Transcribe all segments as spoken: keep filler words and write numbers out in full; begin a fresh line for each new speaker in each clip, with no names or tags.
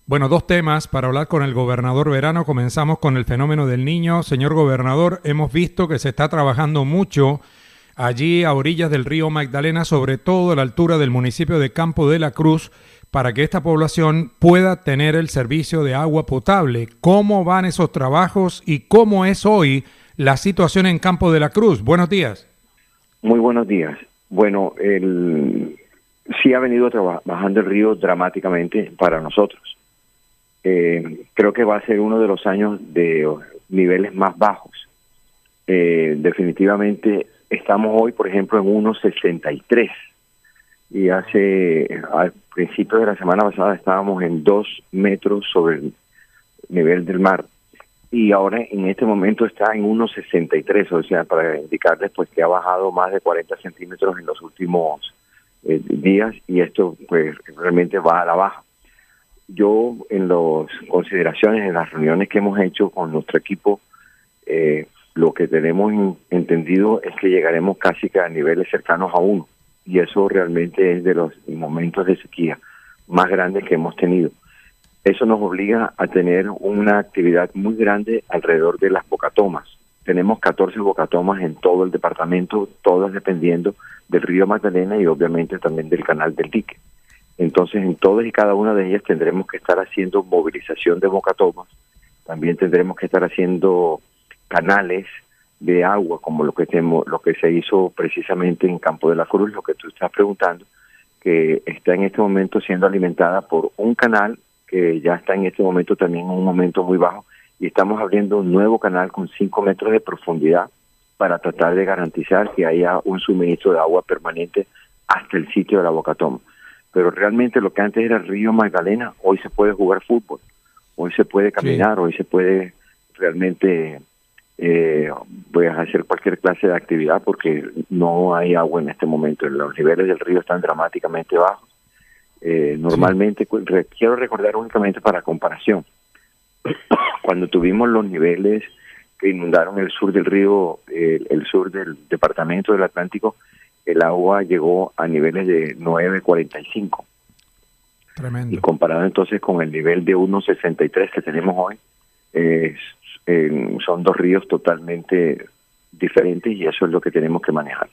Bueno, dos temas para hablar con el gobernador Verano. Comenzamos con el fenómeno del Niño. Señor gobernador, hemos visto que se está trabajando mucho allí a orillas del río Magdalena, sobre todo a la altura del municipio de Campo de la Cruz, para que esta población pueda tener el servicio de agua potable. ¿Cómo van esos trabajos y cómo es hoy la situación en Campo de la Cruz? Buenos días.
Muy buenos días. Bueno, el, sí ha venido trabajando el río dramáticamente para nosotros. Eh, creo que va a ser uno de los años de niveles más bajos. Eh, definitivamente estamos hoy, por ejemplo, en uno sesenta y tres y hace al principio de la semana pasada estábamos en dos metros sobre el nivel del mar y ahora en este momento está en uno sesenta y tres, o sea, para indicarles pues que ha bajado más de cuarenta centímetros en los últimos eh, días y esto pues realmente va a la baja. Yo, en las consideraciones, en las reuniones que hemos hecho con nuestro equipo, eh, lo que tenemos en, entendido es que llegaremos casi que a niveles cercanos a uno. Y eso realmente es de los momentos de sequía más grandes que hemos tenido. Eso nos obliga a tener una actividad muy grande alrededor de las bocatomas. Tenemos catorce bocatomas en todo el departamento, todas dependiendo del río Magdalena y obviamente también del canal del dique. Entonces, en todas y cada una de ellas tendremos que estar haciendo movilización de bocatomas, también tendremos que estar haciendo canales de agua, como lo que tenemos, lo que se hizo precisamente en Campo de la Cruz, lo que tú estás preguntando, que está en este momento siendo alimentada por un canal que ya está en este momento también en un momento muy bajo, y estamos abriendo un nuevo canal con cinco metros de profundidad para tratar de garantizar que haya un suministro de agua permanente hasta el sitio de la bocatoma. Pero realmente lo que antes era el río Magdalena, hoy se puede jugar fútbol, hoy se puede caminar, sí. Hoy se puede realmente eh, pues hacer cualquier clase de actividad porque no hay agua en este momento. Los niveles del río están dramáticamente bajos. Eh, normalmente, sí. re, quiero recordar únicamente para comparación, cuando tuvimos los niveles que inundaron el sur del río, eh, el sur del departamento del Atlántico, el agua llegó a niveles de nueve cuarenta y cinco.
Tremendo.
Y comparado entonces con el nivel de uno sesenta y tres que tenemos hoy, eh, eh, son dos ríos totalmente diferentes y eso es lo que tenemos que manejar.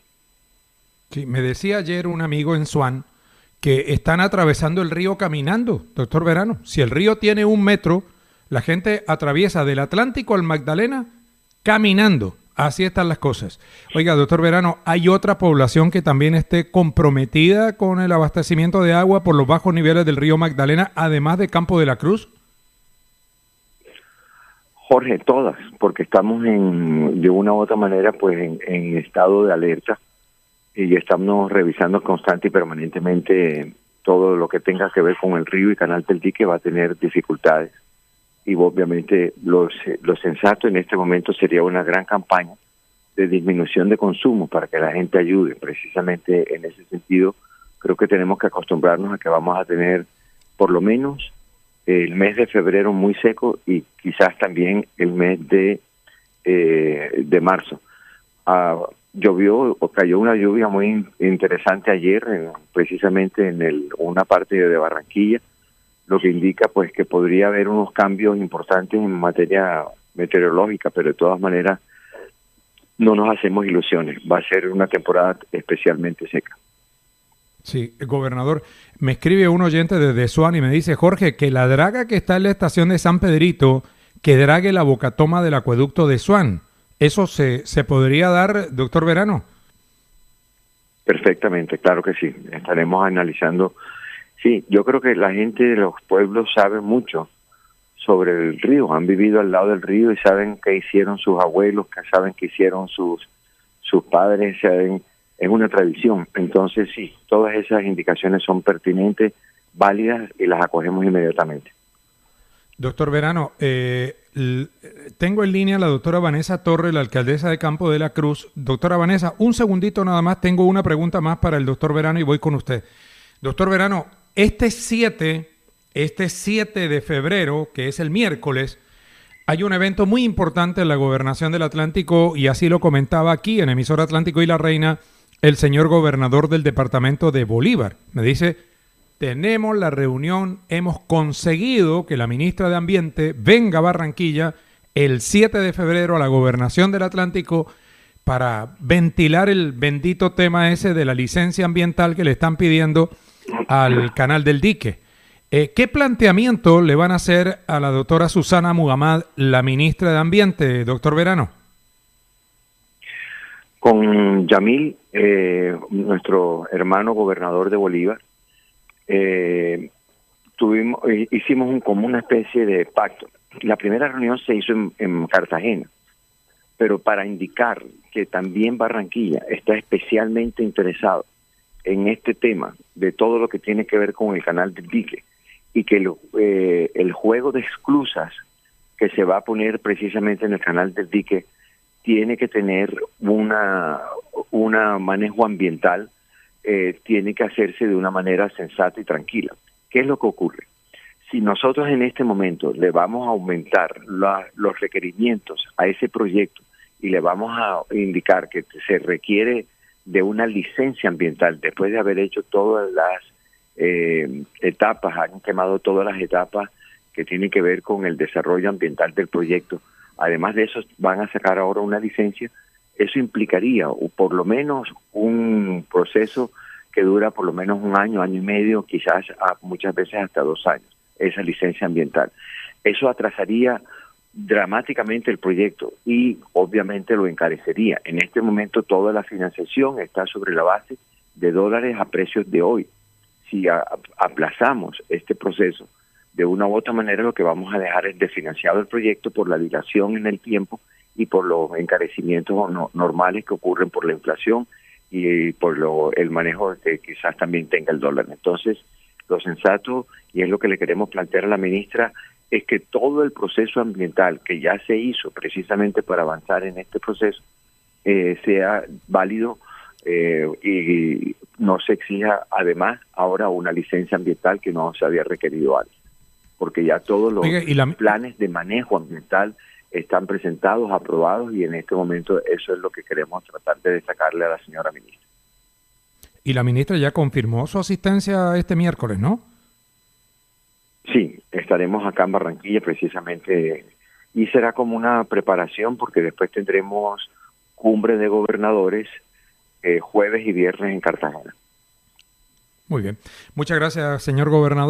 Sí, me decía ayer un amigo en Swan que están atravesando el río caminando, doctor Verano. Si el río tiene un metro, la gente atraviesa del Atlántico al Magdalena caminando. Así están las cosas. Oiga, doctor Verano, ¿hay otra población que también esté comprometida con el abastecimiento de agua por los bajos niveles del río Magdalena, además de Campo de la Cruz?
Jorge, todas, porque estamos en, de una u otra manera, pues en, en estado de alerta y estamos revisando constante y permanentemente todo lo que tenga que ver con el río y canal del dique va a tener dificultades. Y obviamente lo, lo sensato en este momento sería una gran campaña de disminución de consumo para que la gente ayude. Precisamente en ese sentido, creo que tenemos que acostumbrarnos a que vamos a tener por lo menos el mes de febrero muy seco y quizás también el mes de, eh, de marzo. Uh, llovió o cayó una lluvia muy interesante ayer, en, precisamente en el, una parte de Barranquilla, lo que indica pues que podría haber unos cambios importantes en materia meteorológica, pero de todas maneras no nos hacemos ilusiones. Va a ser una temporada especialmente seca.
Sí, gobernador, me escribe un oyente desde Swan y me dice, Jorge, que la draga que está en la estación de San Pedrito, que drague la bocatoma del acueducto de Swan. ¿Eso se, se podría dar, doctor Verano?
Perfectamente, claro que sí. Estaremos analizando. Sí, yo creo que la gente de los pueblos sabe mucho sobre el río, han vivido al lado del río y saben qué hicieron sus abuelos, que saben qué hicieron sus sus padres, saben, es una tradición. Entonces sí, todas esas indicaciones son pertinentes, válidas y las acogemos inmediatamente.
Doctor Verano, eh, l- tengo en línea a la doctora Vanessa Torres, la alcaldesa de Campo de la Cruz. Doctora Vanessa, un segundito nada más, tengo una pregunta más para el doctor Verano y voy con usted. Doctor Verano, este siete, este siete de febrero, que es el miércoles, hay un evento muy importante en la Gobernación del Atlántico y así lo comentaba aquí en Emisora Atlántico y La Reina el señor gobernador del departamento de Bolívar. Me dice, tenemos la reunión, hemos conseguido que la ministra de Ambiente venga a Barranquilla el siete de febrero a la Gobernación del Atlántico para ventilar el bendito tema ese de la licencia ambiental que le están pidiendo al Canal del Dique. Eh, ¿Qué planteamiento le van a hacer a la doctora Susana Muhammad, la ministra de Ambiente, doctor Verano?
Con Yamil, eh, nuestro hermano gobernador de Bolívar, eh, tuvimos, hicimos un, como una especie de pacto. La primera reunión se hizo en, en Cartagena, pero para indicar que también Barranquilla está especialmente interesado en este tema de todo lo que tiene que ver con el Canal del Dique, y que lo, eh, el juego de esclusas que se va a poner precisamente en el Canal del Dique tiene que tener una una manejo ambiental, eh, tiene que hacerse de una manera sensata y tranquila. ¿Qué es lo que ocurre? Si nosotros en este momento le vamos a aumentar la, los requerimientos a ese proyecto y le vamos a indicar que se requiere de una licencia ambiental después de haber hecho todas las eh, etapas, han quemado todas las etapas que tienen que ver con el desarrollo ambiental del proyecto, además de eso van a sacar ahora una licencia, eso implicaría o por lo menos un proceso que dura por lo menos un año, año y medio, quizás a, muchas veces hasta dos años, esa licencia ambiental. Eso atrasaría dramáticamente el proyecto y obviamente lo encarecería. En este momento toda la financiación está sobre la base de dólares a precios de hoy. Si a, aplazamos este proceso, de una u otra manera lo que vamos a dejar es desfinanciado el proyecto por la dilación en el tiempo y por los encarecimientos no, normales que ocurren por la inflación y por lo, el manejo que quizás también tenga el dólar. Entonces, lo sensato, y es lo que le queremos plantear a la ministra, es que todo el proceso ambiental que ya se hizo precisamente para avanzar en este proceso eh, sea válido eh, y no se exija además ahora una licencia ambiental que no se había requerido antes, porque ya todos los Oiga, ¿y la... planes de manejo ambiental están presentados, aprobados, y en este momento eso es lo que queremos tratar de destacarle a la señora ministra.
Y la ministra ya confirmó su asistencia este miércoles, ¿no?
Sí, estaremos acá en Barranquilla precisamente, y será como una preparación porque después tendremos cumbre de gobernadores eh, jueves y viernes en Cartagena.
Muy bien. Muchas gracias, señor gobernador.